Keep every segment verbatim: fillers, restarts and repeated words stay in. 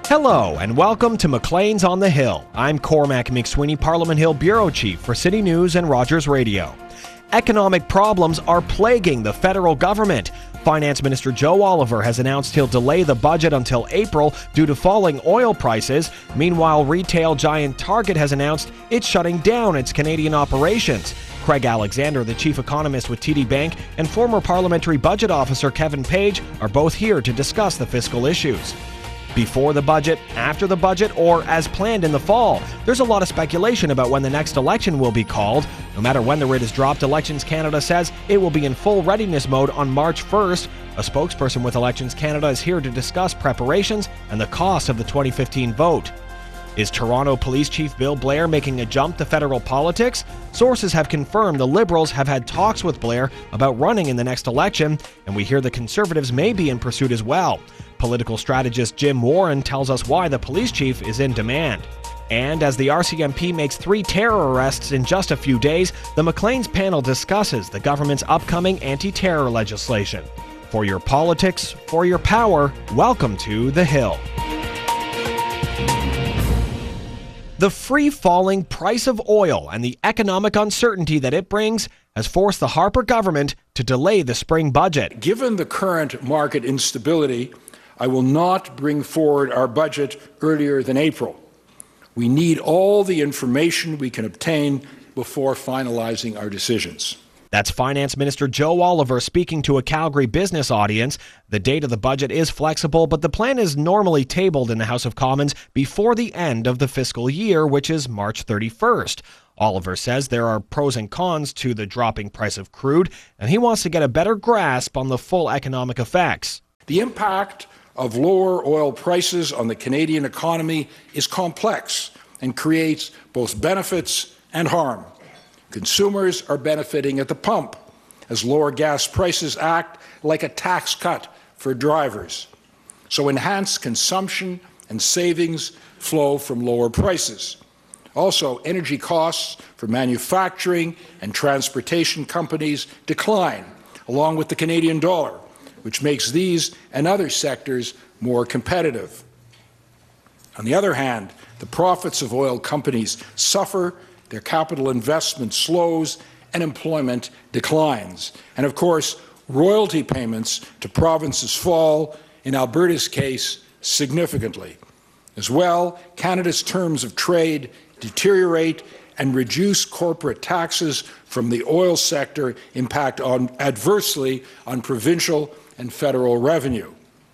Hello and welcome to Maclean's on the Hill. I'm Cormac McSweeney, Parliament Hill Bureau Chief for City News and Rogers Radio. Economic problems are plaguing the federal government. Finance Minister Joe Oliver has announced he'll delay the budget until April due to falling oil prices. Meanwhile, retail giant Target has announced it's shutting down its Canadian operations. Craig Alexander, the chief economist with T D Bank, and former parliamentary budget officer Kevin Page are both here to discuss the fiscal issues. Before the budget, after the budget, or as planned in the fall, there's a lot of speculation about when the next election will be called. No matter when the writ is dropped, Elections Canada says it will be in full readiness mode on March first. A spokesperson with Elections Canada is here to discuss preparations and the cost of the twenty fifteen vote. Is Toronto Police Chief Bill Blair making a jump to federal politics? Sources have confirmed the Liberals have had talks with Blair about running in the next election, and we hear the Conservatives may be in pursuit as well. Political strategist Jim Warren tells us why the police chief is in demand. And as the R C M P makes three terror arrests in just a few days, the Maclean's panel discusses the government's upcoming anti-terror legislation. For your politics, for your power, welcome to The Hill. The free-falling price of oil and the economic uncertainty that it brings has forced the Harper government to delay the spring budget. Given the current market instability, I will not bring forward our budget earlier than April. We need all the information we can obtain before finalizing our decisions. That's Finance Minister Joe Oliver speaking to a Calgary business audience. The date of the budget is flexible, but the plan is normally tabled in the House of Commons before the end of the fiscal year, which is March thirty-first. Oliver says there are pros and cons to the dropping price of crude, and he wants to get a better grasp on the full economic effects. The impact of lower oil prices on the Canadian economy is complex and creates both benefits and harm. Consumers are benefiting at the pump as lower gas prices act like a tax cut for drivers. So enhanced consumption and savings flow from lower prices. Also, energy costs for manufacturing and transportation companies decline, along with the Canadian dollar, which makes these and other sectors more competitive. On the other hand, the profits of oil companies suffer, their capital investment slows, and employment declines. And of course, royalty payments to provinces fall, in Alberta's case, significantly. As well, Canada's terms of trade deteriorate, and reduced corporate taxes from the oil sector impact on, adversely on provincial and federal revenue.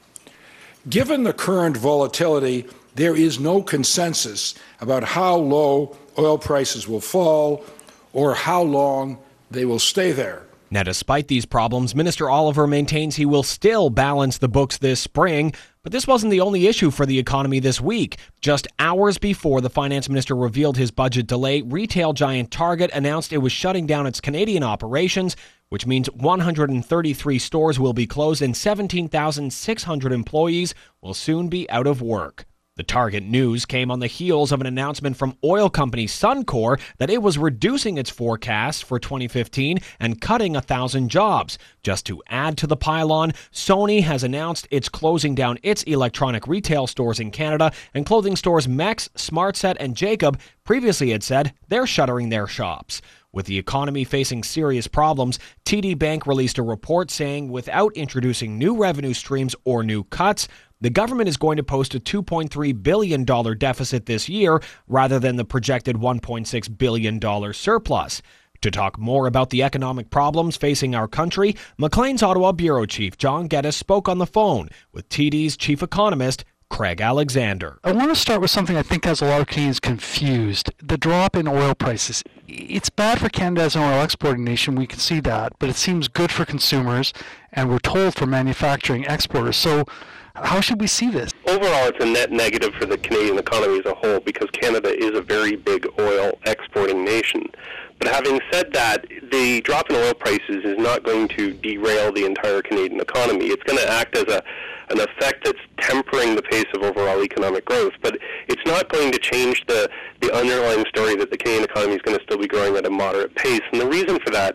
Given the current volatility, there is no consensus about how low oil prices will fall or how long they will stay there. Now, despite these problems, Minister Oliver maintains he will still balance the books this spring. But this wasn't the only issue for the economy this week. Just hours before the finance minister revealed his budget delay, retail giant Target announced it was shutting down its Canadian operations, which means one hundred thirty-three stores will be closed and seventeen thousand six hundred employees will soon be out of work. The Target news came on the heels of an announcement from oil company Suncor that it was reducing its forecast for twenty fifteen and cutting one thousand jobs. Just to add to the pile-on, Sony has announced it's closing down its electronic retail stores in Canada, and clothing stores Mex, SmartSet, and Jacob previously had said they're shuttering their shops. With the economy facing serious problems, T D Bank released a report saying without introducing new revenue streams or new cuts, the government is going to post a two point three billion dollars deficit this year rather than the projected one point six billion dollars surplus. To talk more about the economic problems facing our country, Maclean's Ottawa Bureau Chief John Geddes spoke on the phone with T D's chief economist, Craig Alexander. I want to start with something I think has a lot of Canadians confused. The drop in oil prices. It's bad for Canada as an oil exporting nation, we can see that, but it seems good for consumers, and we're told for manufacturing exporters. So how should we see this? Overall, it's a net negative for the Canadian economy as a whole because Canada is a very big oil exporting nation. But having said that, the drop in oil prices is not going to derail the entire Canadian economy. It's going to act as a an effect that's tempering the pace of overall economic growth, but it's not going to change the, the underlying story that the Canadian economy is going to still be growing at a moderate pace. And the reason for that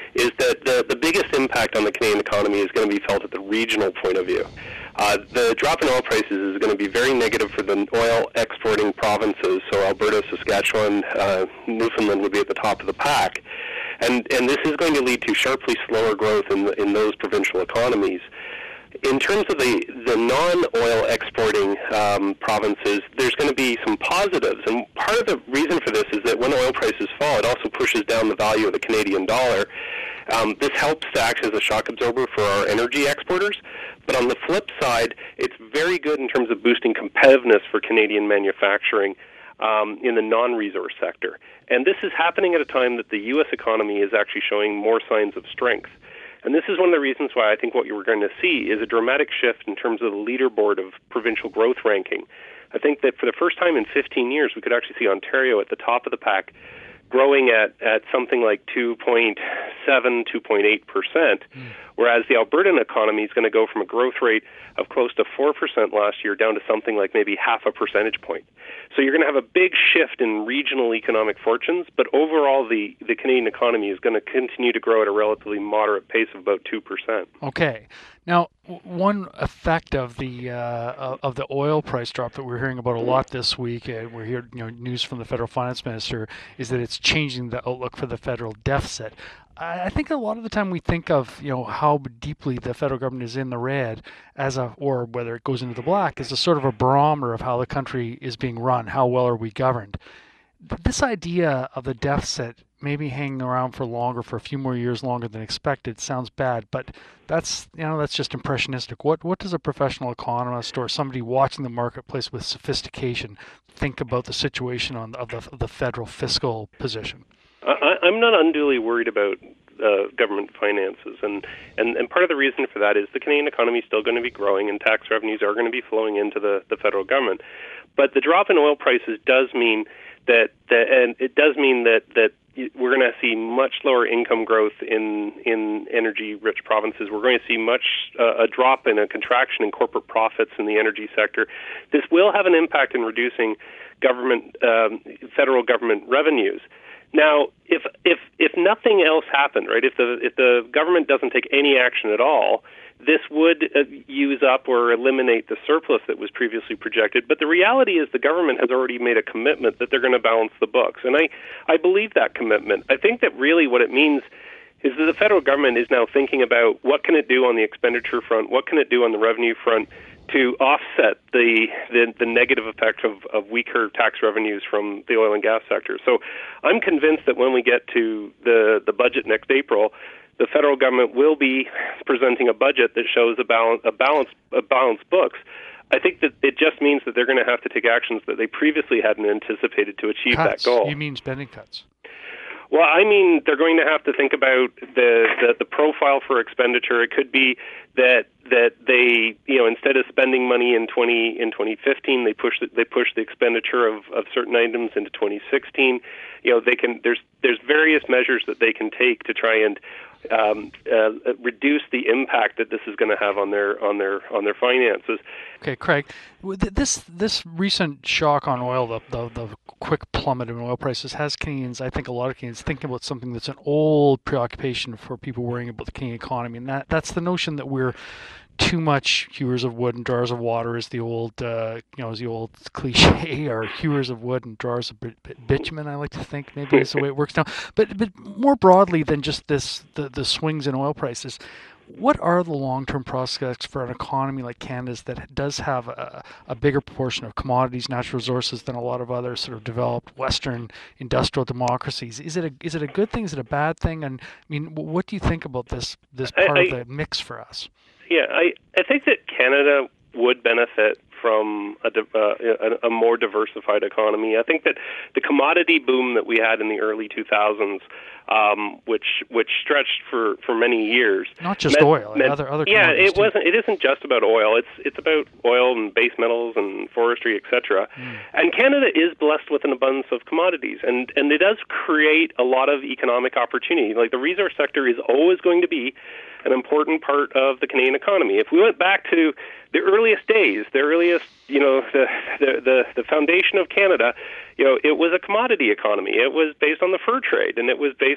is that the, the biggest impact on the Canadian economy is going to be felt at the regional point of view. Uh, the drop in oil prices is going to be very negative for the oil exporting provinces, so Alberta, Saskatchewan, uh, Newfoundland would be at the top of the pack. And, and this is going to lead to sharply slower growth in, the, in those provincial economies. In terms of the, the non-oil exporting um, provinces, there's going to be some positives. And part of the reason for this is that when oil prices fall, it also pushes down the value of the Canadian dollar. Um, this helps to act as a shock absorber for our energy exporters. But on the flip side, it's very good in terms of boosting competitiveness for Canadian manufacturing um, in the non-resource sector. And this is happening at a time that the U S economy is actually showing more signs of strength. And this is one of the reasons why I think what you're going to see is a dramatic shift in terms of the leaderboard of provincial growth ranking. I think that for the first time in fifteen years, we could actually see Ontario at the top of the pack, growing at, at something like two point seven, two point eight percent, mm. whereas the Albertan economy is going to go from a growth rate of close to four percent last year down to something like maybe half a percentage point. So you're going to have a big shift in regional economic fortunes, but overall the, the Canadian economy is going to continue to grow at a relatively moderate pace of about two percent. Okay. Now, one effect of the uh, of the oil price drop that we're hearing about a lot this week, uh, we're hearing you know, news from the federal finance minister, is that it's changing the outlook for the federal deficit. I, I think a lot of the time we think of you know how deeply the federal government is in the red as a, or whether it goes into the black, as a sort of a barometer of how the country is being run, how well are we governed. This idea of the deficit maybe hanging around for longer, for a few more years longer than expected, sounds bad, but that's you know that's just impressionistic. What what does a professional economist or somebody watching the marketplace with sophistication think about the situation on of the, of the federal fiscal position? I, I'm not unduly worried about uh, government finances, and, and, and part of the reason for that is the Canadian economy is still going to be growing, and tax revenues are going to be flowing into the, the federal government. But the drop in oil prices does mean that, that and it does mean that that we're going to see much lower income growth in in energy-rich provinces. We're going to see much uh, a drop in a contraction in corporate profits in the energy sector. This will have an impact in reducing government, um, federal government revenues. Now, if if if nothing else happened, right? If the if the government doesn't take any action at all, this would uh, use up or eliminate the surplus that was previously projected. But the reality is the government has already made a commitment that they're going to balance the books. And I, I believe that commitment. I think that really what it means is that the federal government is now thinking about what can it do on the expenditure front, what can it do on the revenue front to offset the the, the negative effect of, of weaker tax revenues from the oil and gas sector. So I'm convinced that when we get to the, the budget next April, the federal government will be presenting a budget that shows a balance, a balance, a balanced books. I think that it just means that they're going to have to take actions that they previously hadn't anticipated to achieve cuts. that goal. You mean spending cuts? Well, I mean, they're going to have to think about the, the, the profile for expenditure. It could be that that they, you know, instead of spending money in twenty in twenty fifteen, they push the, they push the expenditure of, of certain items into twenty sixteen. You know, they can there's there's various measures that they can take to try and um, uh, reduce the impact that this is going to have on their on their on their finances. Okay, Craig, this this recent shock on oil, the, the the quick plummet in oil prices, has Canadians, I think a lot of Canadians, thinking about something that's an old preoccupation for people worrying about the Canadian economy, and that that's the notion that we're too much hewers of wood and drawers of water, is the old, uh, you know, is the old cliche, or hewers of wood and drawers of bitumen. I like to think maybe is the way it works now. But but more broadly than just this, the the swings in oil prices, what are the long-term prospects for an economy like Canada's that does have a, a bigger proportion of commodities, natural resources than a lot of other sort of developed Western industrial democracies? Is it a is it a good thing? Is it a bad thing? And I mean, what do you think about this this part I, I, of the mix for us? Yeah, I, I think that Canada would benefit from a, uh, a, a more diversified economy. I think that the commodity boom that we had in the early two thousands, um, which which stretched for, for many years, not just meant, oil, meant, other other yeah, it too. wasn't. It isn't just about oil. It's it's about oil and base metals and forestry, et cetera. Mm. And Canada is blessed with an abundance of commodities, and and it does create a lot of economic opportunity. Like the resource sector is always going to be an important part of the Canadian economy. If we went back to the earliest days, the earliest, you know, the, the the the foundation of Canada, you know, it was a commodity economy. It was based on the fur trade, and it was based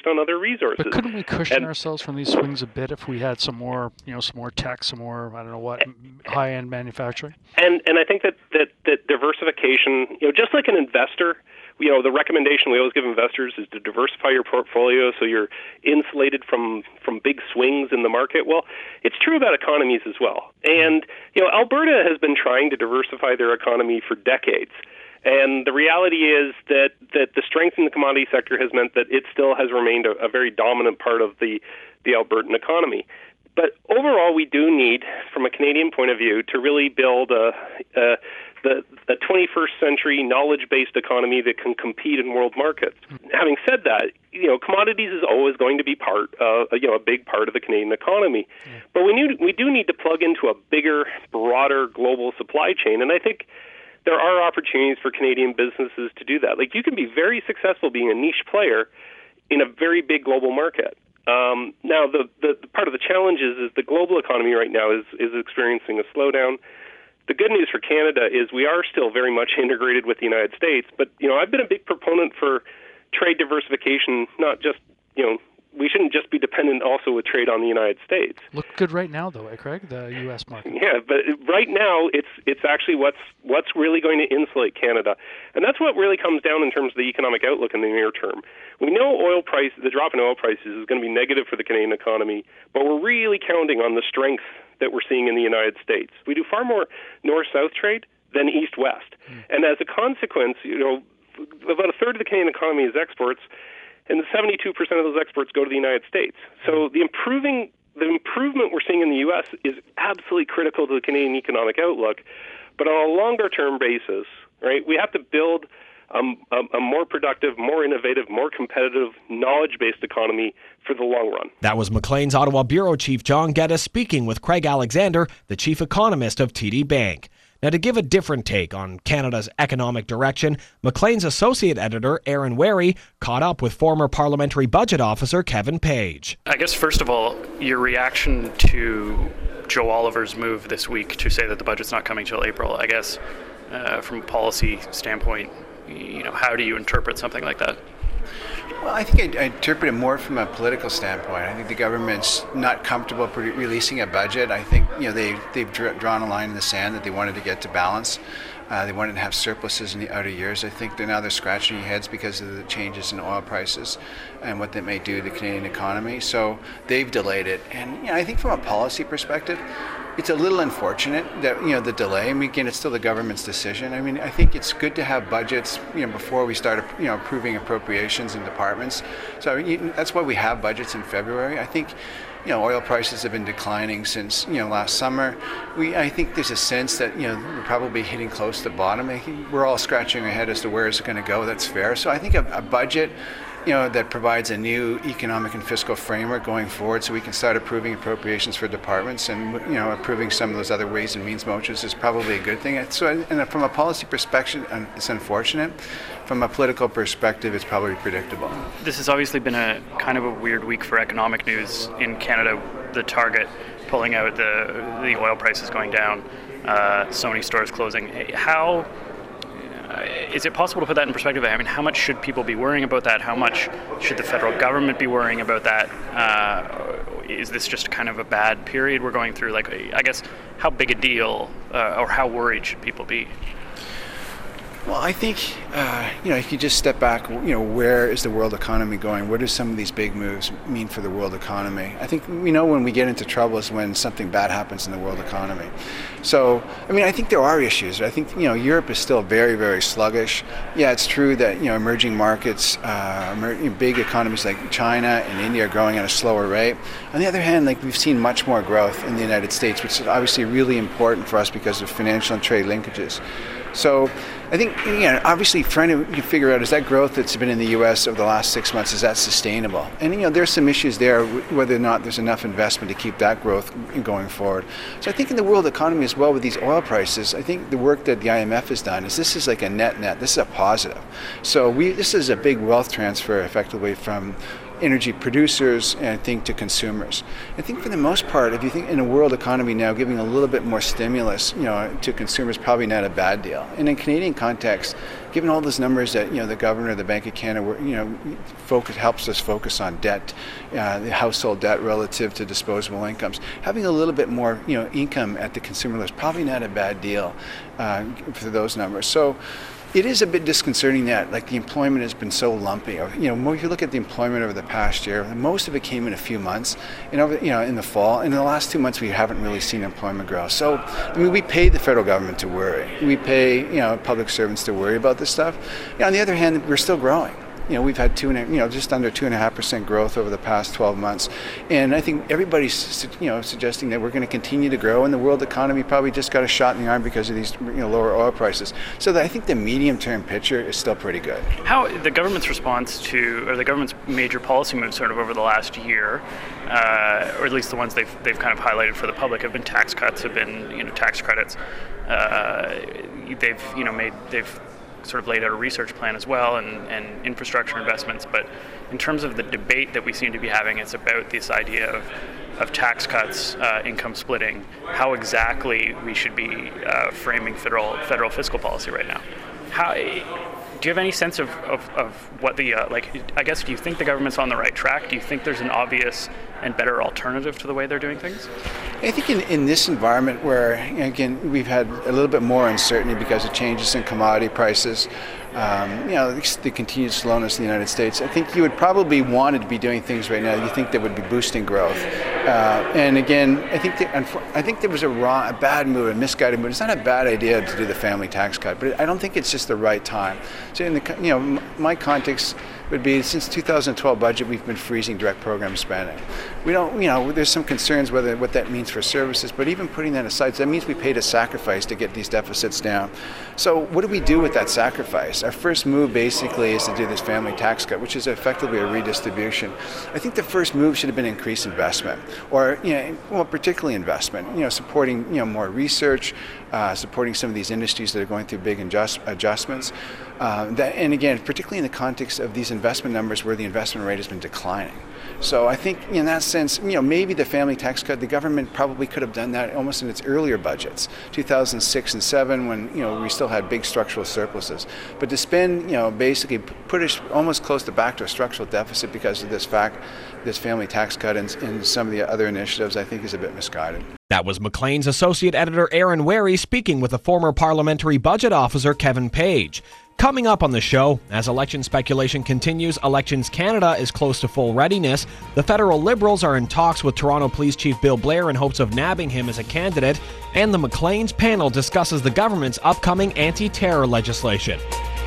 based on other resources. But couldn't we cushion and, ourselves from these swings a bit if we had some more, you know, some more tech, some more, I don't know what, high-end manufacturing? And and I think that, that, that diversification, you know, just like an investor, you know, the recommendation we always give investors is to diversify your portfolio so you're insulated from, from big swings in the market. Well, it's true about economies as well. And, you know, Alberta has been trying to diversify their economy for decades. And the reality is that, that the strength in the commodity sector has meant that it still has remained a, a very dominant part of the, the Albertan economy. But overall, we do need, from a Canadian point of view, to really build a, a the a twenty-first century knowledge-based economy that can compete in world markets. Having said that, you know, commodities is always going to be part, uh, you know, a big part of the Canadian economy. Yeah. But we need we do need to plug into a bigger, broader global supply chain, and I think there are opportunities for Canadian businesses to do that. Like, you can be very successful being a niche player in a very big global market. Um, now, the, the, the part of the challenge is, is the global economy right now is, is experiencing a slowdown. The good news for Canada is we are still very much integrated with the United States, but, you know, I've been a big proponent for trade diversification, not just, you know, we shouldn't just be dependent also with trade on the United States. Look good right now, though, eh, Craig, the U S market. Yeah, but right now it's it's actually what's what's really going to insulate Canada, and that's what really comes down in terms of the economic outlook in the near term. We know oil price, the drop in oil prices is going to be negative for the Canadian economy, but we're really counting on the strength that we're seeing in the United States. We do far more north-south trade than east-west, mm. and as a consequence, you know, about a third of the Canadian economy is exports. And the seventy-two percent of those exports go to the United States. So the improving, the improvement we're seeing in the U S is absolutely critical to the Canadian economic outlook. But on a longer-term basis, right, we have to build um, a, a more productive, more innovative, more competitive, knowledge-based economy for the long run. That was Maclean's Ottawa Bureau Chief John Geddes speaking with Craig Alexander, the chief economist of T D Bank. Now, to give a different take on Canada's economic direction, Maclean's associate editor, Aaron Wary, caught up with former parliamentary budget officer Kevin Page. I guess, first of all, your reaction to Joe Oliver's move this week to say that the budget's not coming till April, I guess, uh, from a policy standpoint, you know, how do you interpret something like that? Well, I think I, I interpret it more from a political standpoint. I think the government's not comfortable pre- releasing a budget. I think, you know, they, they've dr- drawn a line in the sand that they wanted to get to balance. Uh, they wanted to have surpluses in the outer years. I think they're now they're scratching their heads because of the changes in oil prices and what that may do to the Canadian economy. So they've delayed it. And you know, I think from a policy perspective, it's a little unfortunate that, you know, the delay. I mean, again, it's still the government's decision. I mean, I think it's good to have budgets, you know, before we start, you know, approving appropriations in departments. So you, that's why we have budgets in February. I think, you know, oil prices have been declining since, you know, last summer. We, I think there's a sense that, you know, we're probably hitting close to bottom. I think we're all scratching our head as to where it's going to go. That's fair. So I think a, a budget, you know, that provides a new economic and fiscal framework going forward so we can start approving appropriations for departments and, you know, approving some of those other ways and means motions is probably a good thing. So, and from a policy perspective, it's unfortunate. From a political perspective, it's probably predictable. This has obviously been a kind of a weird week for economic news in Canada. The Target pulling out, the the oil prices going down, uh, so many stores closing. How uh, is it possible to put that in perspective? I mean, how much should people be worrying about that? How much should the federal government be worrying about that? Uh, is this just kind of a bad period we're going through? Like, I guess, how big a deal uh, or how worried should people be? Well, I think, uh, you know, if you just step back, you know, where is the world economy going? What do some of these big moves mean for the world economy? I think we know when we get into trouble is when something bad happens in the world economy. So, I mean, I think there are issues. I think, you know, Europe is still very, very sluggish. Yeah, it's true that, you know, emerging markets, uh, emer- big economies like China and India are growing at a slower rate. On the other hand, like, we've seen much more growth in the United States, which is obviously really important for us because of financial and trade linkages. So I think, you know, obviously trying to figure out, is that growth that's been in the U S over the last six months, is that sustainable? And, you know, there's some issues there, whether or not there's enough investment to keep that growth going forward. So I think in the world economy as well with these oil prices, I think the work that the I M F has done is this is like a net net. This is a positive. So we this is a big wealth transfer effectively from energy producers, and I think to consumers. I think for the most part, if you think in a world economy now, giving a little bit more stimulus, you know, to consumers probably not a bad deal. And in Canadian context, given all those numbers that, you know, the governor, the Bank of Canada, you know, focus helps us focus on debt, uh, the household debt relative to disposable incomes. Having a little bit more, you know, income at the consumer level is probably not a bad deal uh, for those numbers. So it is a bit disconcerting that, like, the employment has been so lumpy. You know, if you look at the employment over the past year, most of it came in a few months, and over, you know, in the fall. And in the last two months, we haven't really seen employment growth. So, I mean, we pay the federal government to worry. We pay, you know, public servants to worry about this stuff. You know, on the other hand, we're still growing. You know, we've had two and a, you know, just under two and a half percent growth over the past twelve months, and I think everybody's, you know, suggesting that we're going to continue to grow, and the world economy probably just got a shot in the arm because of these, you know, lower oil prices. So that I think the medium-term picture is still pretty good. How the government's response to, or the government's major policy moves, sort of over the last year, uh, or at least the ones they've they've kind of highlighted for the public, have been tax cuts, have been, you know, tax credits. Uh, they've you know made they've. sort of laid out a research plan as well, and, and infrastructure investments. But in terms of the debate that we seem to be having, it's about this idea of, of tax cuts, uh, income splitting, how exactly we should be uh, framing federal federal fiscal policy right now. How do you have any sense of, of, of what the, uh, like, I guess, do you think the government's on the right track? Do you think there's an obvious and better alternative to the way they're doing things? I think in, in this environment where, again, we've had a little bit more uncertainty because of changes in commodity prices, um, you know, the continued slowness in the United States, I think you would probably want to be doing things right now you think that would be boosting growth. Uh, and again, I think that, I think there was a wrong, a bad move, a misguided move. It's not a bad idea to do the family tax cut, but I don't think it's just the right time. So in the, you know, my context would be, since two thousand twelve budget, we've been freezing direct program spending. We don't, you know, there's some concerns whether what that means for services, but even putting that aside, that means we paid a sacrifice to get these deficits down. So what do we do with that sacrifice? Our first move basically is to do this family tax cut, which is effectively a redistribution. I think the first move should have been increased investment, or, you know, well, particularly investment, you know, supporting, you know, more research, uh, supporting some of these industries that are going through big adjust, adjustments. Uh, that, and again, particularly in the context of these investment numbers where the investment rate has been declining. So I think in that sense, you know, maybe the family tax cut, the government probably could have done that almost in its earlier budgets, two thousand six and seven, when, you know, we still had big structural surpluses. But to spend, you know, basically put us almost close to back to a structural deficit because of this fact, this family tax cut and, and some of the other initiatives, I think is a bit misguided. That was Maclean's associate editor Aaron Wary speaking with the former parliamentary budget officer Kevin Page. Coming up on the show, as election speculation continues, Elections Canada is close to full readiness. The federal Liberals are in talks with Toronto Police Chief Bill Blair in hopes of nabbing him as a candidate. And the Maclean's panel discusses the government's upcoming anti-terror legislation.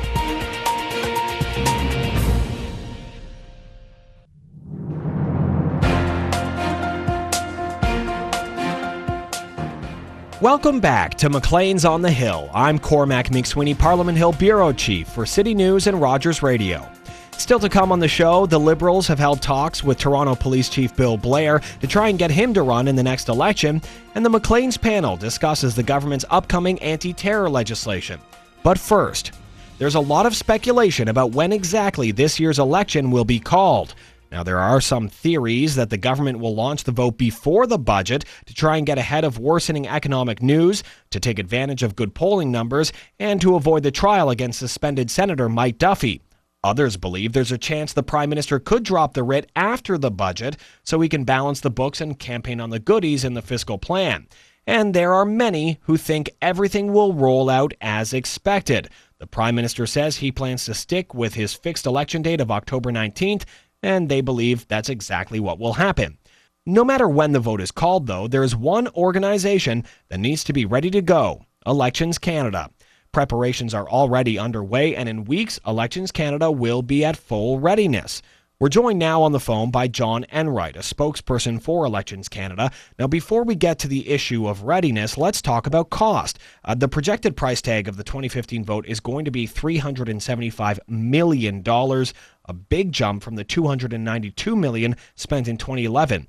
Welcome back to Maclean's on the Hill. I'm Cormac McSweeney, Parliament Hill Bureau Chief for City News and Rogers Radio. Still to come on the show, the Liberals have held talks with Toronto Police Chief Bill Blair to try and get him to run in the next election, and the Maclean's panel discusses the government's upcoming anti-terror legislation. But first, there's a lot of speculation about when exactly this year's election will be called. Now, there are some theories that the government will launch the vote before the budget to try and get ahead of worsening economic news, to take advantage of good polling numbers, and to avoid the trial against suspended Senator Mike Duffy. Others believe there's a chance the Prime Minister could drop the writ after the budget so he can balance the books and campaign on the goodies in the fiscal plan. And there are many who think everything will roll out as expected. The Prime Minister says he plans to stick with his fixed election date of October nineteenth, and they believe that's exactly what will happen. No matter when the vote is called, though, there is one organization that needs to be ready to go: Elections Canada. Preparations are already underway, and in weeks, Elections Canada will be at full readiness. We're joined now on the phone by John Enright, a spokesperson for Elections Canada. Now, before we get to the issue of readiness, let's talk about cost. Uh, the projected price tag of the twenty fifteen vote is going to be three hundred seventy-five million dollars, a big jump from the two hundred ninety-two million dollars spent in twenty eleven.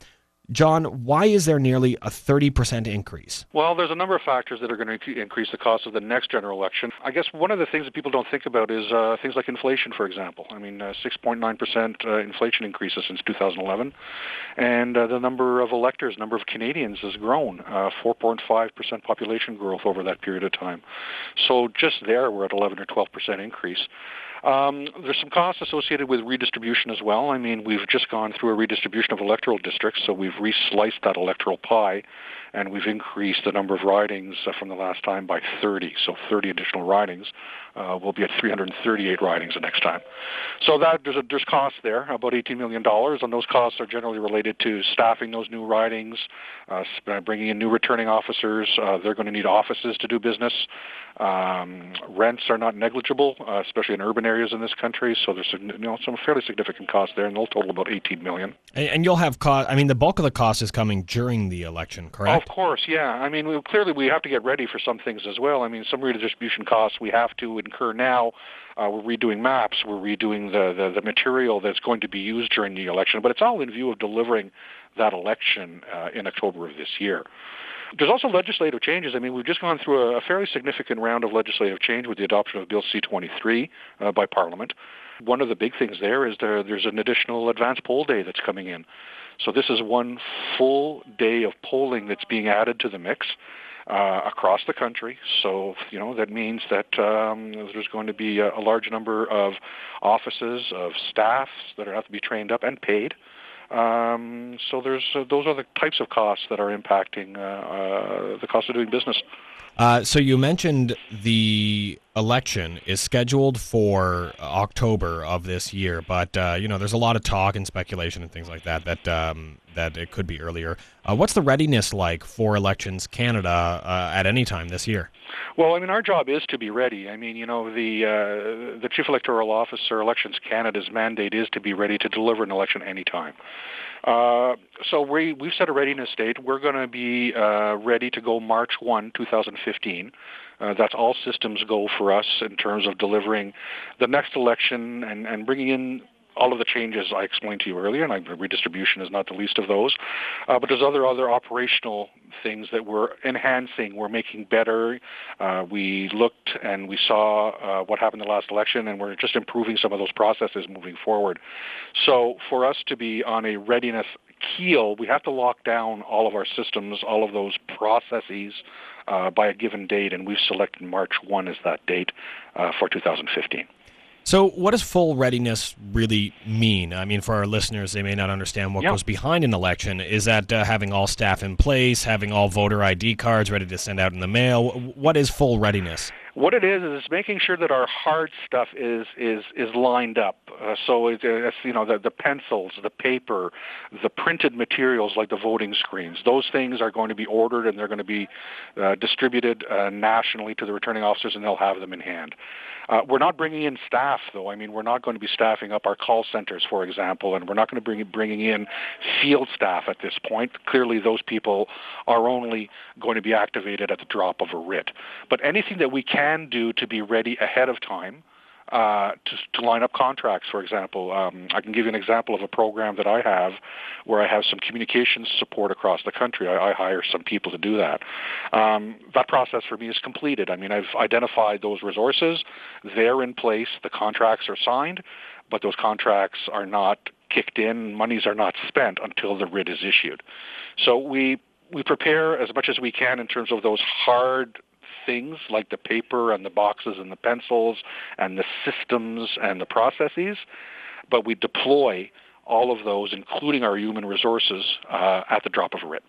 John, why is there nearly a thirty percent increase? Well, there's a number of factors that are going to increase the cost of the next general election. I guess one of the things that people don't think about is uh, things like inflation, for example. I mean, uh, six point nine percent uh, inflation increases since two thousand eleven, and uh, the number of electors, number of Canadians has grown, uh, four point five percent population growth over that period of time. So just there, we're at eleven or twelve percent increase. Um, there's some costs associated with redistribution as well. I mean, we've just gone through a redistribution of electoral districts, so we've re-sliced that electoral pie, and we've increased the number of ridings uh, from the last time by thirty. So thirty additional ridings. Uh, we'll be at three hundred thirty-eight ridings the next time. So that there's a, there's costs there, about eighteen million dollars, and those costs are generally related to staffing those new ridings, uh, bringing in new returning officers. Uh, they're going to need offices to do business. Um, rents are not negligible, uh, especially in urban areas in this country. So there's you know, some fairly significant costs there, and they'll total about eighteen million dollars. And, and you'll have cost. I mean, the bulk of the cost is coming during the election, correct? Of course, yeah. I mean, we, clearly we have to get ready for some things as well. I mean, some redistribution costs we have to incur now. Uh, we're redoing maps. We're redoing the, the, the material that's going to be used during the election. But it's all in view of delivering that election uh, in October of this year. There's also legislative changes. I mean, we've just gone through a, a fairly significant round of legislative change with the adoption of Bill C twenty-three uh, by Parliament. One of the big things there is there, there's an additional advance poll day that's coming in. So this is one full day of polling that's being added to the mix uh, across the country. So, you know, that means that um, there's going to be a, a large number of offices, of staffs that have to be trained up and paid. Um, so there's uh, those are the types of costs that are impacting uh, uh, the cost of doing business. Uh, so you mentioned the election is scheduled for October of this year, but uh, you know there's a lot of talk and speculation and things like that that um, that it could be earlier. Uh, what's the readiness like for Elections Canada uh, at any time this year? Well, I mean, our job is to be ready. I mean, you know, the uh, the Chief Electoral Officer, Elections Canada's mandate is to be ready to deliver an election anytime. Uh, so we, we've set a readiness date. We're going to be uh, ready to go March first, twenty fifteen. Uh, that's all systems go for us in terms of delivering the next election and, and bringing in all of the changes I explained to you earlier, and like, redistribution is not the least of those. Uh, but there's other other operational things that we're enhancing, we're making better. Uh, we looked and we saw uh, what happened in the last election, and we're just improving some of those processes moving forward. So for us to be on a readiness keel, we have to lock down all of our systems, all of those processes uh, by a given date, and we've selected March first as that date uh, for two thousand fifteen. So what does full readiness really mean? I mean, for our listeners, they may not understand what yep. goes behind an election. Is that uh, having all staff in place, having all voter I D cards ready to send out in the mail? What is full readiness? What it is is making sure that our hard stuff is is is lined up. Uh, so it, it's you know the the pencils, the paper, the printed materials like the voting screens. Those things are going to be ordered and they're going to be uh, distributed uh, nationally to the returning officers, and they'll have them in hand. Uh, we're not bringing in staff, though. I mean, we're not going to be staffing up our call centers, for example, and we're not going to bring bringing in field staff at this point. Clearly, those people are only going to be activated at the drop of a writ. But anything that we can do to be ready ahead of time, uh, to, to line up contracts, for example. Um, I can give you an example of a program that I have where I have some communications support across the country. I, I hire some people to do that. Um, that process for me is completed. I mean, I've identified those resources. They're in place. The contracts are signed, but those contracts are not kicked in. Monies are not spent until the writ is issued. So we we prepare as much as we can in terms of those hard things like the paper and the boxes and the pencils and the systems and the processes, but we deploy all of those, including our human resources, uh, at the drop of a writ.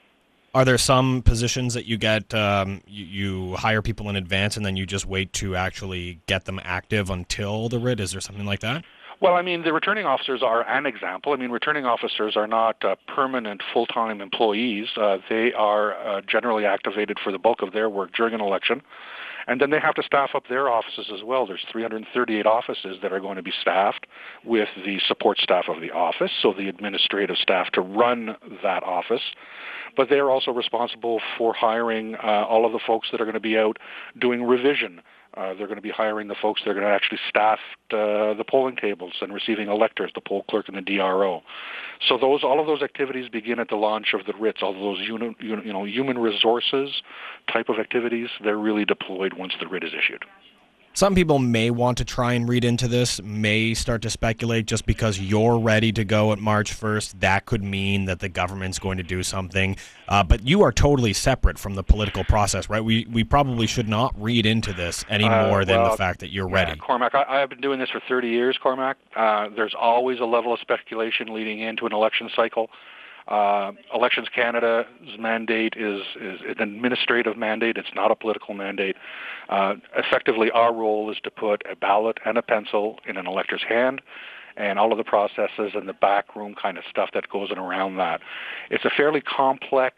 Are there some positions that you get, um, you, you hire people in advance and then you just wait to actually get them active until the writ? Is there something like that? Well, I mean, the returning officers are an example. I mean, returning officers are not uh, permanent full-time employees. Uh, they are uh, generally activated for the bulk of their work during an election. And then they have to staff up their offices as well. There's three hundred thirty-eight offices that are going to be staffed with the support staff of the office, so the administrative staff to run that office. But they're also responsible for hiring uh, all of the folks that are going to be out doing revision Uh, they're going to be hiring the folks that are going to actually staff uh, the polling tables and receiving electors, the poll clerk and the D R O. So those, all of those activities begin at the launch of the writs. All of those uni, you know, human resources type of activities, they're really deployed once the writ is issued. Some people may want to try and read into this, may start to speculate just because you're ready to go at March first. That could mean that the government's going to do something. Uh, but you are totally separate from the political process, right? We we probably should not read into this any more uh, well, than the fact that you're ready. Yeah, Cormac, I, I have been doing this for thirty years, Cormac. Uh, there's always a level of speculation leading into an election cycle. Uh, Elections Canada's mandate is, is an administrative mandate. It's not a political mandate. Uh, effectively, our role is to put a ballot and a pencil in an elector's hand, and all of the processes and the backroom kind of stuff that goes in around that. It's a fairly complex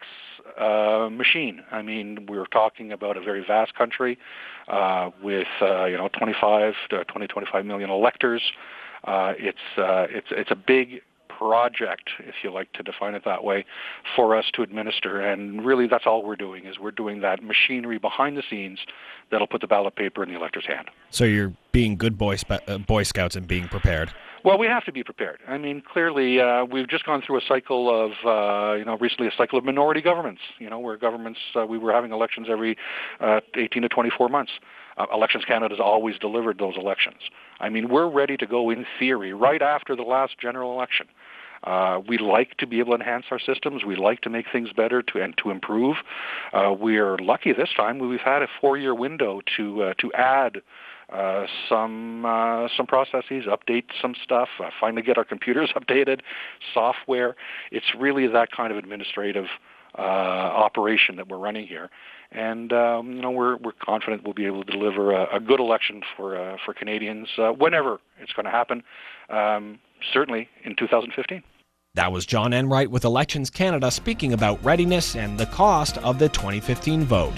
uh, machine. I mean, we're talking about a very vast country uh, with uh, you know twenty-five to twenty, twenty-five million electors. Uh, it's uh, it's it's a big project, if you like to define it that way, for us to administer. And really that's all we're doing, is we're doing that machinery behind the scenes that'll put the ballot paper in the elector's hand. So you're being good boy, spe- uh, boy Scouts and being prepared. Well, we have to be prepared. I mean, clearly, uh, we've just gone through a cycle of, uh, you know, recently a cycle of minority governments, you know, where governments, uh, we were having elections every uh, eighteen to twenty-four months. Uh, Elections Canada has always delivered those elections. I mean, we're ready to go in theory right after the last general election. Uh, we like to be able to enhance our systems. We like to make things better to, and to improve. Uh, we're lucky this time. We've had a four-year window to uh, to add uh, some uh, some processes, update some stuff, uh, finally get our computers updated, software. It's really that kind of administrative uh, operation that we're running here. And um, you know, we're we're confident we'll be able to deliver a, a good election for uh, for Canadians uh, whenever it's going to happen. Um, certainly in two thousand fifteen. That was John Enright with Elections Canada speaking about readiness and the cost of the twenty fifteen vote.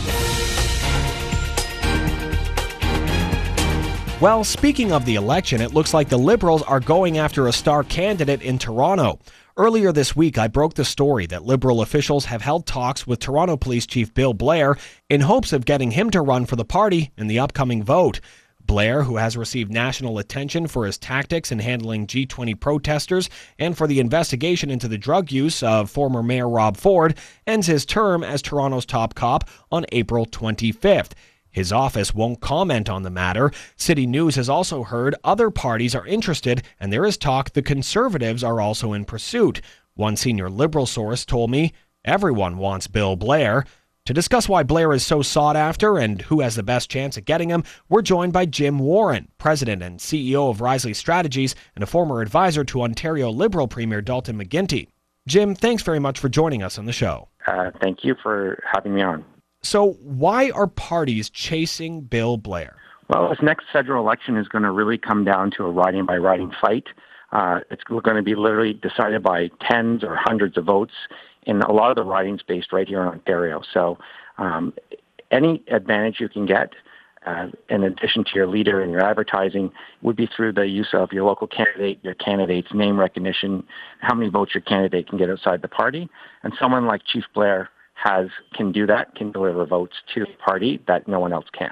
Well, speaking of the election, it looks like the Liberals are going after a star candidate in Toronto. Earlier this week, I broke the story that Liberal officials have held talks with Toronto Police Chief Bill Blair in hopes of getting him to run for the party in the upcoming vote. Blair, who has received national attention for his tactics in handling G twenty protesters and for the investigation into the drug use of former Mayor Rob Ford, ends his term as Toronto's top cop on April twenty-fifth. His office won't comment on the matter. City News has also heard other parties are interested, and there is talk the Conservatives are also in pursuit. One senior Liberal source told me everyone wants Bill Blair. To discuss why Blair is so sought after and who has the best chance at getting him, we're joined by Jim Warren, President and C E O of Risley Strategies and a former advisor to Ontario Liberal Premier Dalton McGuinty. Jim, thanks very much for joining us on the show. Uh, thank you for having me on. So why are parties chasing Bill Blair? Well, this next federal election is going to really come down to a riding-by-riding fight. Uh, it's going to be literally decided by tens or hundreds of votes in a lot of the ridings based right here in Ontario. So um, any advantage you can get, uh, in addition to your leader and your advertising, would be through the use of your local candidate, your candidate's name recognition, how many votes your candidate can get outside the party. And someone like Chief Blair has can do that, can deliver votes to the party that no one else can.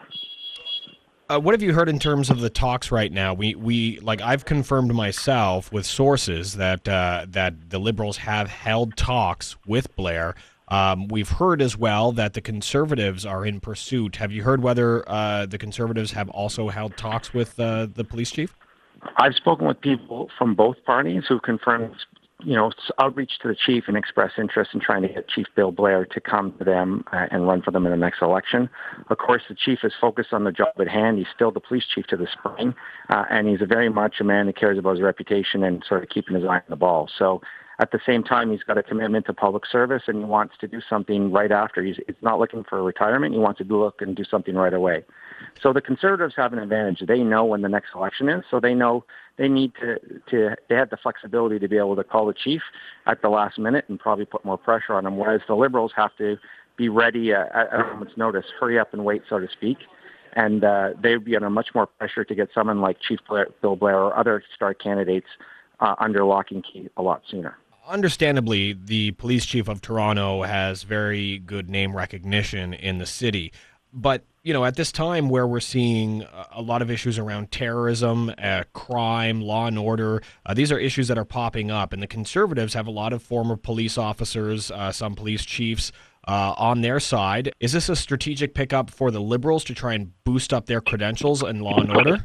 Uh, what have you heard in terms of the talks right now? We we like I've confirmed myself with sources that uh, that the Liberals have held talks with Blair. Um, we've heard as well that the Conservatives are in pursuit. Have you heard whether uh, the Conservatives have also held talks with uh, the police chief? I've spoken with people from both parties who confirmed, you know, outreach to the chief and express interest in trying to get Chief Bill Blair to come to them uh, and run for them in the next election. Of course, the chief is focused on the job at hand. He's still the police chief to the spring, uh, and he's a very much a man that cares about his reputation and sort of keeping his eye on the ball. So at the same time, he's got a commitment to public service, and he wants to do something right after. He's, he's not looking for retirement. He wants to look and do something right away. So the Conservatives have an advantage. They know when the next election is, so they know they need to, to they have the flexibility to be able to call the chief at the last minute and probably put more pressure on him, whereas the Liberals have to be ready uh, at a moment's notice, hurry up and wait, so to speak. And uh, they would be under much more pressure to get someone like Chief Blair, Bill Blair or other star candidates uh, under lock and key a lot sooner. Understandably, the police chief of Toronto has very good name recognition in the city. But you know, at this time where we're seeing a lot of issues around terrorism, uh, crime, law and order, uh, these are issues that are popping up. And the Conservatives have a lot of former police officers, uh, some police chiefs uh, on their side. Is this a strategic pickup for the Liberals to try and boost up their credentials in law and order?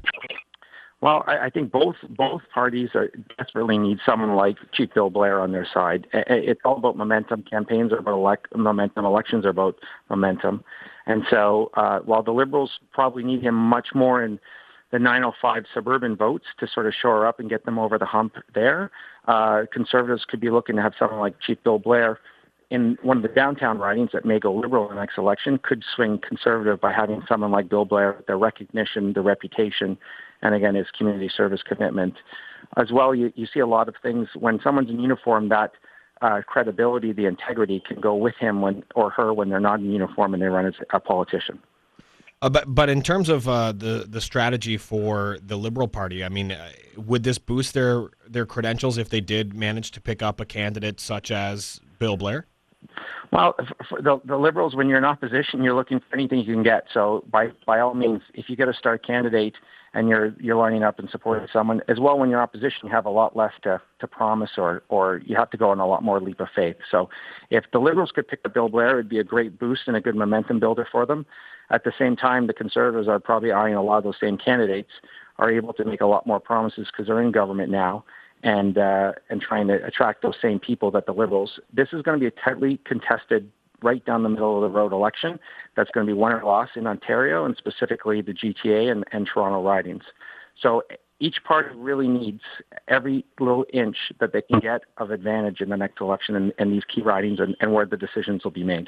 Well, I, I think both both parties are, desperately need someone like Chief Bill Blair on their side. It's all about momentum. Campaigns are about elect, momentum. Elections are about momentum. And so uh, while the Liberals probably need him much more in the nine oh five suburban votes to sort of shore up and get them over the hump there, uh, Conservatives could be looking to have someone like Chief Bill Blair in one of the downtown ridings that may go Liberal in the next election, could swing Conservative by having someone like Bill Blair with the recognition, the reputation, and again, his community service commitment. As well, you, you see a lot of things when someone's in uniform, that uh, credibility, the integrity can go with him when or her when they're not in uniform and they run as a politician. Uh, but but in terms of uh, the the strategy for the Liberal Party, I mean, uh, would this boost their their credentials if they did manage to pick up a candidate such as Bill Blair? Well, for the, the Liberals, when you're in opposition, you're looking for anything you can get. So by by all means, if you get a star candidate and you're you're lining up and supporting someone, as well, when you're opposition, you have a lot less to, to promise, or or you have to go on a lot more leap of faith. So if the Liberals could pick up Bill Blair, it'd be a great boost and a good momentum builder for them. At the same time, the Conservatives are probably eyeing a lot of those same candidates, are able to make a lot more promises because they're in government now, and uh, and trying to attract those same people that the Liberals. This is going to be a tightly contested, right down the middle of the road election that's going to be won or lost in Ontario, and specifically the G T A and, and Toronto ridings. So each party really needs every little inch that they can get of advantage in the next election and, and these key ridings and, and where the decisions will be made.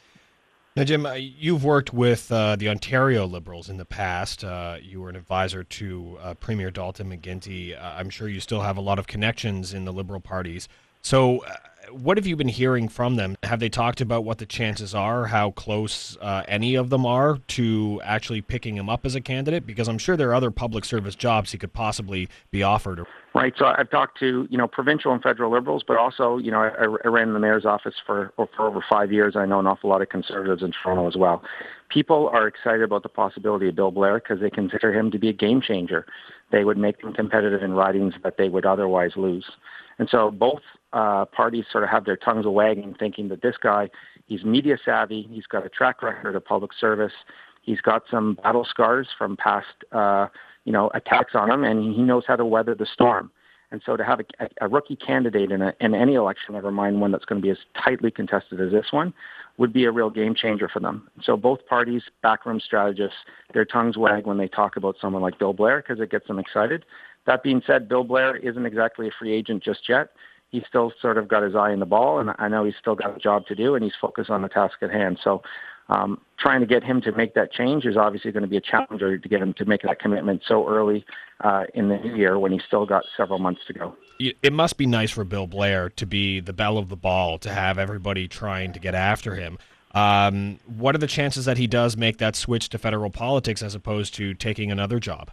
Now, Jim, you've worked with uh, the Ontario Liberals in the past. Uh, you were an advisor to uh, Premier Dalton McGuinty. Uh, I'm sure you still have a lot of connections in the Liberal parties. So uh, what have you been hearing from them? Have they talked about what the chances are, how close uh, any of them are to actually picking him up as a candidate? Because I'm sure there are other public service jobs he could possibly be offered. Right. So I've talked to, you know, provincial and federal Liberals, but also, you know, I, I ran the mayor's office for, for over five years. I know an awful lot of Conservatives in Toronto as well. People are excited about the possibility of Bill Blair because they consider him to be a game changer. They would make him competitive in ridings that they would otherwise lose. And so both uh, parties sort of have their tongues wagging, thinking that this guy, he's media savvy, he's got a track record of public service, he's got some battle scars from past, uh, you know, attacks on him, and he knows how to weather the storm. And so to have a, a rookie candidate in, a, in any election, never mind one that's going to be as tightly contested as this one, would be a real game changer for them. So both parties, backroom strategists, their tongues wag when they talk about someone like Bill Blair because it gets them excited. That being said, Bill Blair isn't exactly a free agent just yet. He's still sort of got his eye on the ball, and I know he's still got a job to do, and he's focused on the task at hand. So um, trying to get him to make that change is obviously going to be a challenge, or to get him to make that commitment so early uh, in the new year when he's still got several months to go. It must be nice for Bill Blair to be the belle of the ball, to have everybody trying to get after him. Um, what are the chances that he does make that switch to federal politics as opposed to taking another job?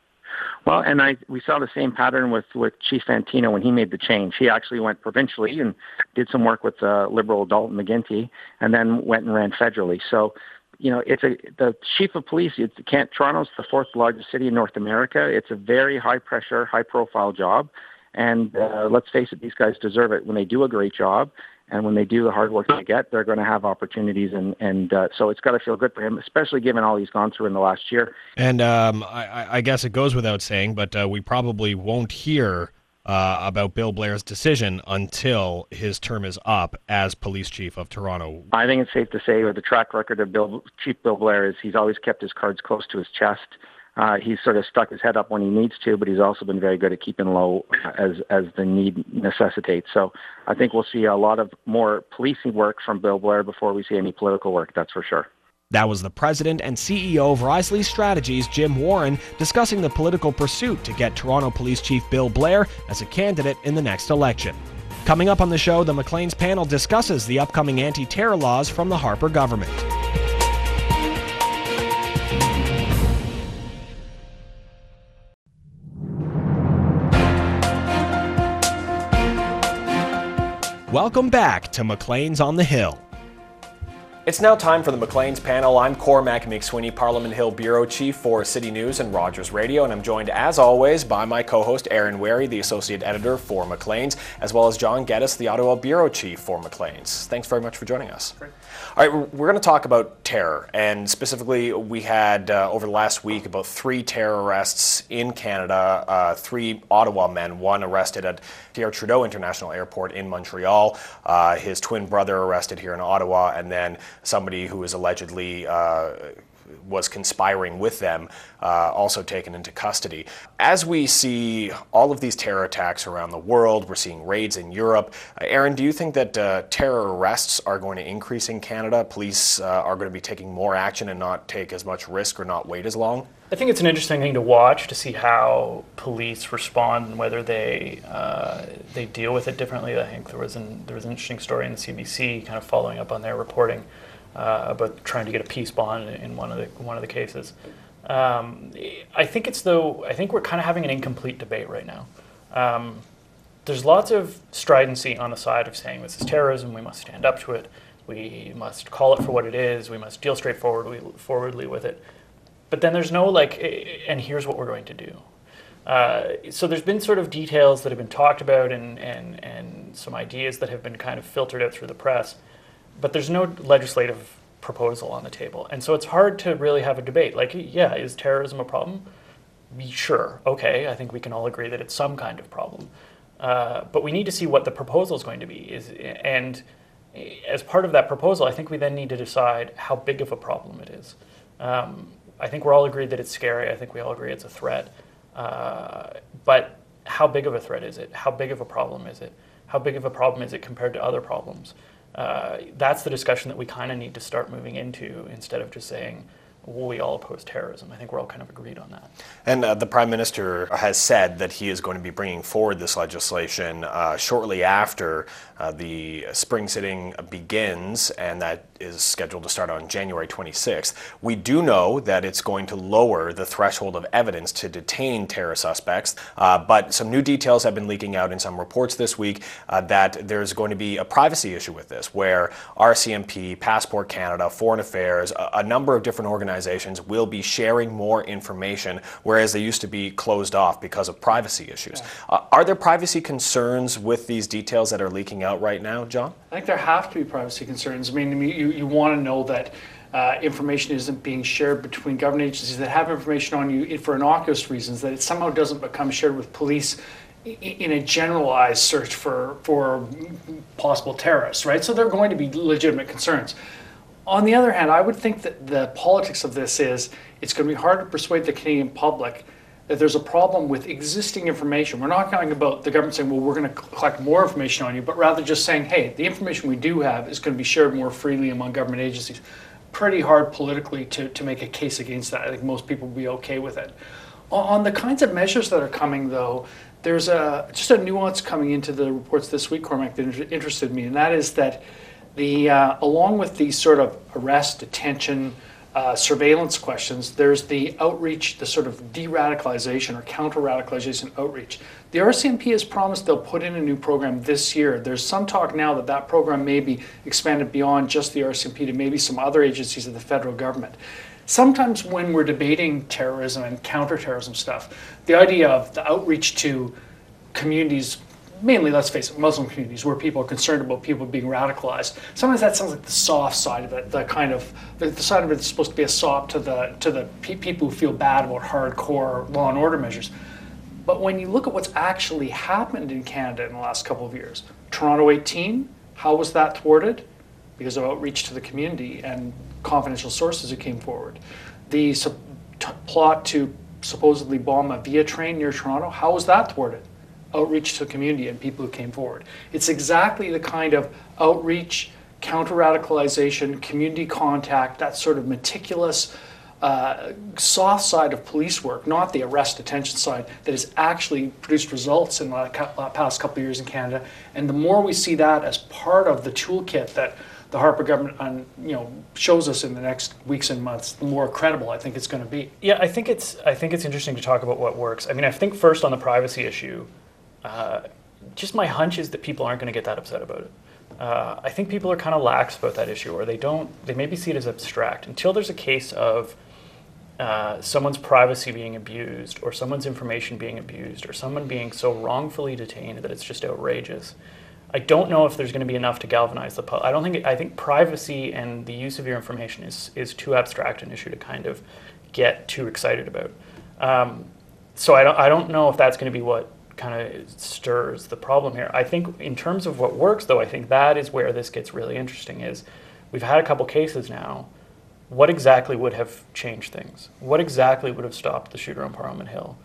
Well, and I we saw the same pattern with, with Chief Fantino when he made the change. He actually went provincially and did some work with uh, Liberal Dalton McGuinty, and then went and ran federally. So, you know, it's a the chief of police. It's can't Toronto's the fourth largest city in North America. It's a very high pressure, high profile job, and uh, let's face it, these guys deserve it. When they do a great job, and when they do the hard work they get, they're going to have opportunities. And, and uh, so it's got to feel good for him, especially given all he's gone through in the last year. And um, I, I guess it goes without saying, but uh, we probably won't hear uh, about Bill Blair's decision until his term is up as police chief of Toronto. I think it's safe to say with the track record of Bill, Chief Bill Blair is he's always kept his cards close to his chest. Uh, he's sort of stuck his head up when he needs to, but he's also been very good at keeping low as as the need necessitates. So I think we'll see a lot of more policing work from Bill Blair before we see any political work, that's for sure. That was the president and C E O of Risley Strategies, Jim Warren, discussing the political pursuit to get Toronto Police Chief Bill Blair as a candidate in the next election. Coming up on the show, the Maclean's panel discusses the upcoming anti-terror laws from the Harper government. Welcome back to Maclean's on the Hill. It's now time for the Maclean's panel. I'm Cormac McSweeney, Parliament Hill Bureau Chief for City News and Rogers Radio, and I'm joined, as always, by my co-host Aaron Wary, the Associate Editor for Maclean's, as well as John Geddes, the Ottawa Bureau Chief for Maclean's. Thanks very much for joining us. Great. All right, we're going to talk about terror, and specifically we had, uh, over the last week, about three terror arrests in Canada, uh, three Ottawa men, one arrested at Pierre Trudeau International Airport in Montreal, uh, his twin brother arrested here in Ottawa, and then somebody who is allegedly uh, was conspiring with them, uh, also taken into custody. As we see all of these terror attacks around the world, we're seeing raids in Europe. Uh, Aaron, do you think that uh, terror arrests are going to increase in Canada? Police uh, are going to be taking more action and not take as much risk or not wait as long? I think it's an interesting thing to watch, to see how police respond and whether they uh, they deal with it differently. I think there was an there was an interesting story in the C B C, kind of following up on their reporting uh, about trying to get a peace bond in one of the one of the cases. Um, I think it's though I think we're kind of having an incomplete debate right now. Um, there's lots of stridency on the side of saying this is terrorism. We must stand up to it. We must call it for what it is. We must deal straightforwardly forwardly with it. But then there's no like, and here's what we're going to do. Uh, so there's been sort of details that have been talked about and, and, and some ideas that have been kind of filtered out through the press, but there's no legislative proposal on the table. And so it's hard to really have a debate. Like, yeah, is terrorism a problem? Sure, okay, I think we can all agree that it's some kind of problem. Uh, but we need to see what the proposal is going to be. Is, and as part of that proposal, I think we then need to decide how big of a problem it is. Um, I think we're all agreed that it's scary. I think we all agree it's a threat. Uh, but how big of a threat is it? How big of a problem is it? How big of a problem is it compared to other problems? Uh, that's the discussion that we kind of need to start moving into, instead of just saying, well, we all oppose terrorism. I think we're all kind of agreed on that. And uh, the Prime Minister has said that he is going to be bringing forward this legislation uh, shortly after uh, the spring sitting begins, and that is scheduled to start on January twenty-sixth. We do know that it's going to lower the threshold of evidence to detain terror suspects, uh, but some new details have been leaking out in some reports this week uh, that there's going to be a privacy issue with this, where R C M P, Passport Canada, Foreign Affairs, a, a number of different organizations will be sharing more information, whereas they used to be closed off because of privacy issues. Yeah. Uh, are there privacy concerns with these details that are leaking out right now, John? I think there have to be privacy concerns. I mean, you, you want to know that uh, information isn't being shared between government agencies that have information on you for innocuous reasons, that it somehow doesn't become shared with police in a generalized search for, for possible terrorists, right? So there are going to be legitimate concerns. On the other hand, I would think that the politics of this is it's going to be hard to persuade the Canadian public that there's a problem with existing information. We're not talking about the government saying, well, we're going to collect more information on you, but rather just saying, hey, the information we do have is going to be shared more freely among government agencies. Pretty hard politically to, to make a case against that. I think most people will be okay with it. On the kinds of measures that are coming, though, there's a just a nuance coming into the reports this week, Cormac, that interested me, and that is that the uh, along with the sort of arrest, detention, uh, surveillance questions, there's the outreach, the sort of de-radicalization or counter-radicalization outreach. The R C M P has promised they'll put in a new program this year. There's some talk now that that program may be expanded beyond just the R C M P to maybe some other agencies of the federal government. Sometimes when we're debating terrorism and counterterrorism stuff, the idea of the outreach to communities, mainly, let's face it, Muslim communities, where people are concerned about people being radicalized. Sometimes that sounds like the soft side of it, the kind of the, the side of it that's supposed to be a sop to the to the pe- people who feel bad about hardcore law and order measures. But when you look at what's actually happened in Canada in the last couple of years, Toronto eighteen, how was that thwarted? Because of outreach to the community and confidential sources who came forward. The su- t- plot to supposedly bomb a Via train near Toronto, how was that thwarted? Outreach to the community and people who came forward. It's exactly the kind of outreach, counter-radicalization, community contact, that sort of meticulous, uh, soft side of police work, not the arrest detention side, that has actually produced results in the past couple of years in Canada. And the more we see that as part of the toolkit that the Harper government um, you know, shows us in the next weeks and months, the more credible I think it's going to be. Yeah, I think it's I think it's interesting to talk about what works. I mean, I think first on the privacy issue, uh, just my hunch is that people aren't going to get that upset about it. uh, I think people are kind of lax about that issue, or they don't, they maybe see it as abstract. Until there's a case of uh, someone's privacy being abused, or someone's information being abused, or someone being so wrongfully detained that it's just outrageous, I don't know if there's going to be enough to galvanize the public. I don't think, I think privacy and the use of your information is, is too abstract an issue to kind of get too excited about. Um, so I don't, I don't know if that's going to be what kind of stirs the problem here. I think in terms of what works, though, I think that is where this gets really interesting. Is we've had a couple cases now. What exactly would have changed things? What exactly would have stopped the shooter on Parliament Hill?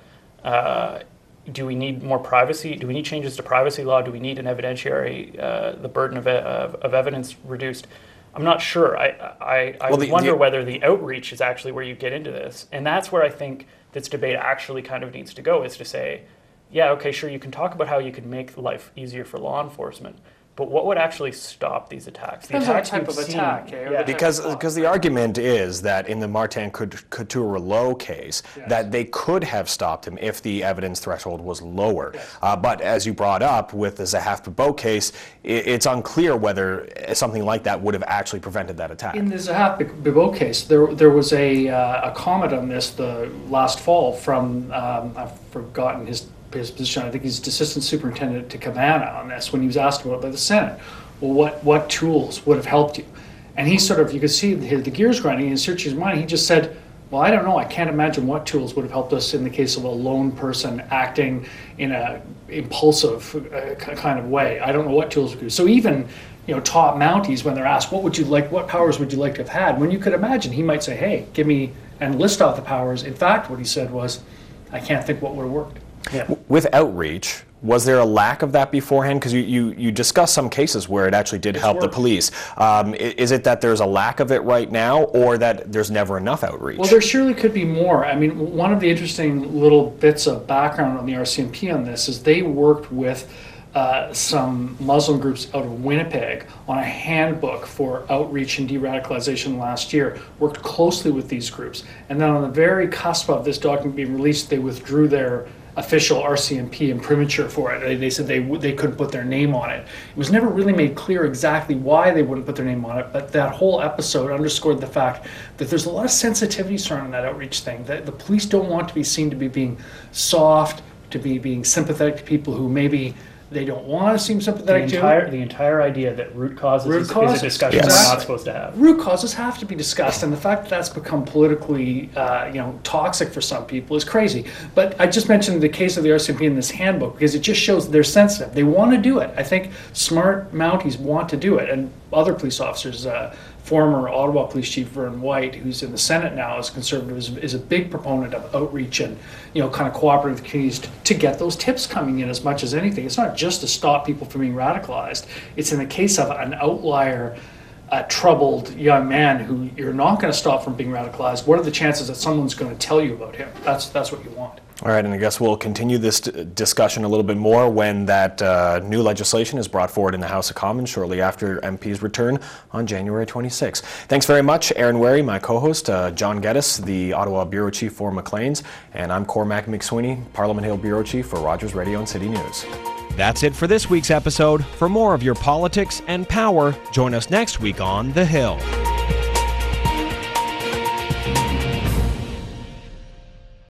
Uh, do we need more privacy? Do we need changes to privacy law? Do we need an evidentiary, uh, the burden of, of, of evidence reduced? I'm not sure. I I, I well, the, wonder the, whether the outreach is actually where you get into this. And that's where I think this debate actually kind of needs to go, is to say, yeah, okay, sure, you can talk about how you can make life easier for law enforcement, but what would actually stop these attacks? The Depends on attacks the type of seen, attack. Eh? Yeah. Because because the argument is that in the Martin Couture-Rouleau case, yes. that they could have stopped him if the evidence threshold was lower. Yes. Uh, but as you brought up with the Zahaf-Bibeau case, it, it's unclear whether something like that would have actually prevented that attack. In the Zahaf-Bibeau case, there there was a uh, a comment on this the last fall from um, I've forgotten his. his position. I think he's Assistant Superintendent to Cabana on this, when he was asked about it by the Senate. Well, what, what tools would have helped you? And he sort of, you could see the, the gears grinding in search his mind. He just said, well, I don't know. I can't imagine what tools would have helped us in the case of a lone person acting in a impulsive uh, kind of way. I don't know what tools we could. So even, you know, top Mounties, when they're asked, what would you like, what powers would you like to have had? When you could imagine, he might say, hey, give me, and list off the powers. In fact, what he said was, I can't think what would have worked. Yeah. With outreach, was there a lack of that beforehand? Because you, you, you discussed some cases where it actually did it's help worked. the police. Um, is it that there's a lack of it right now, or that there's never enough outreach? Well, there surely could be more. I mean, one of the interesting little bits of background on the R C M P on this is they worked with uh, some Muslim groups out of Winnipeg on a handbook for outreach and de-radicalization last year, worked closely with these groups. And then on the very cusp of this document being released, they withdrew their official R C M P imprimatur for it. They said they they couldn't put their name on it. It was never really made clear exactly why they wouldn't put their name on it, but that whole episode underscored the fact that there's a lot of sensitivity surrounding that outreach thing. That the police don't want to be seen to be being soft, to be being sympathetic to people who maybe they don't want to seem sympathetic the entire, to. The entire idea that root causes, root is, causes. is a discussion Yes. we're not supposed to have. Root causes have to be discussed, and the fact that that's become politically, uh, you know, toxic for some people is crazy. But I just mentioned the case of the R C M P in this handbook because it just shows they're sensitive. They want to do it. I think smart Mounties want to do it, and other police officers. Uh, former Ottawa Police Chief Vern White, who's in the Senate now as Conservative, is, is a big proponent of outreach and, you know, kind of cooperative communities to, to get those tips coming in as much as anything. It's not just to stop people from being radicalized. It's in the case of an outlier, uh, troubled young man who you're not going to stop from being radicalized. What are the chances that someone's going to tell you about him? That's that's what you want. All right, and I guess we'll continue this d- discussion a little bit more when that uh, new legislation is brought forward in the House of Commons shortly after M Ps return on January twenty-sixth. Thanks very much, Aaron Wary, my co-host, uh, John Geddes, the Ottawa Bureau Chief for Maclean's, and I'm Cormac McSweeney, Parliament Hill Bureau Chief for Rogers Radio and City News. That's it for this week's episode. For more of your politics and power, join us next week on The Hill.